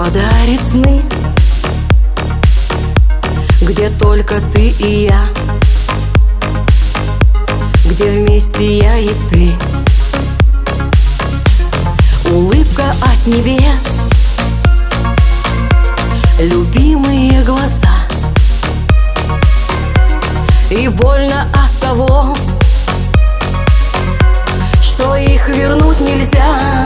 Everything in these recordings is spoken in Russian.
подарит сны, где только ты и я, где вместе я и ты. Улыбка от небес, любимые глаза, и больно от того, что их вернуть нельзя.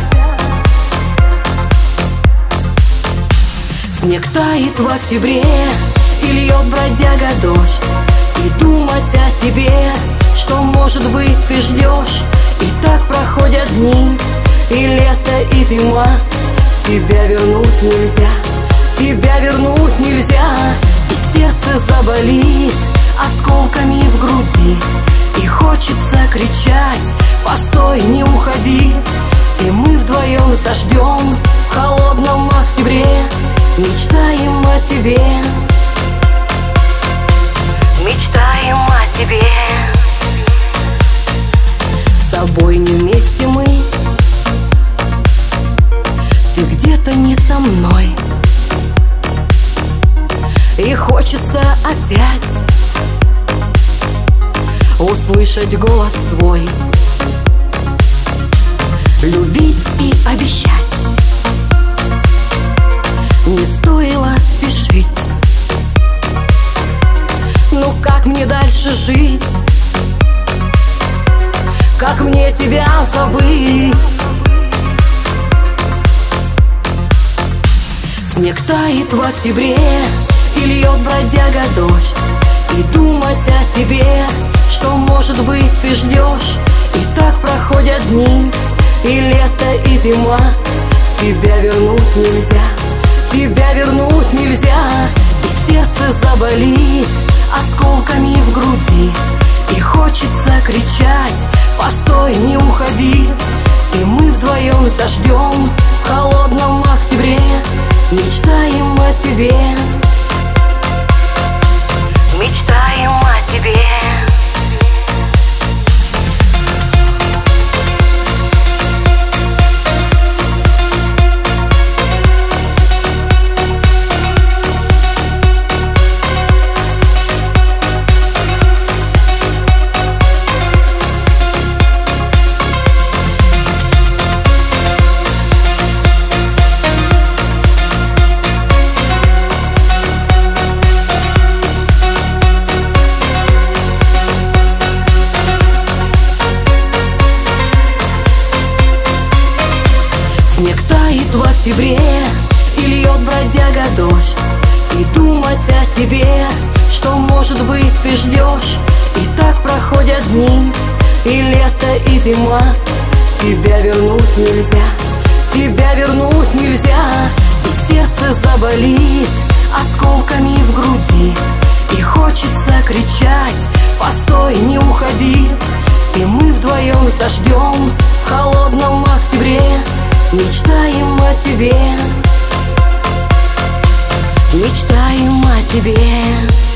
Снег тает в октябре, и льет бродяга дождь, и думать о тебе, что, может быть, ты ждешь. И так проходят дни, и лето, и зима. Тебя вернуть нельзя, тебя вернуть нельзя. И сердце заболит осколками в груди, и хочется кричать: постой, не уходи. И мы вдвоем с дождем в холодном октябре мечтаем о тебе, мечтаем о тебе. С тобой не вместе мы, ты где-то не со мной, и хочется опять услышать голос твой, любить и обещать. Не стоило спешить, ну как мне дальше жить? Как мне тебя забыть? Снег тает в октябре, и льет бродяга дождь, и думать о тебе, что, может быть, ты ждешь. И так проходят дни, и лето, и зима. Тебя вернуть нельзя, тебя вернуть нельзя. И сердце заболит осколками в груди, и хочется кричать: постой, не уходи. И мы вдвоем с дождем в холодном октябре мечтаем о тебе, мечтаем о тебе. Снег тает в октябре, и льет бродяга дождь, и думать о тебе, что, может быть, ты ждешь. И так проходят дни, и лето, и зима. Тебя вернуть нельзя, тебя вернуть нельзя. И сердце заболит осколками в груди, и хочется кричать: постой, не уходи. И мы вдвоем с дождем в холодном октябре мечтаем о тебе, мечтаем о тебе.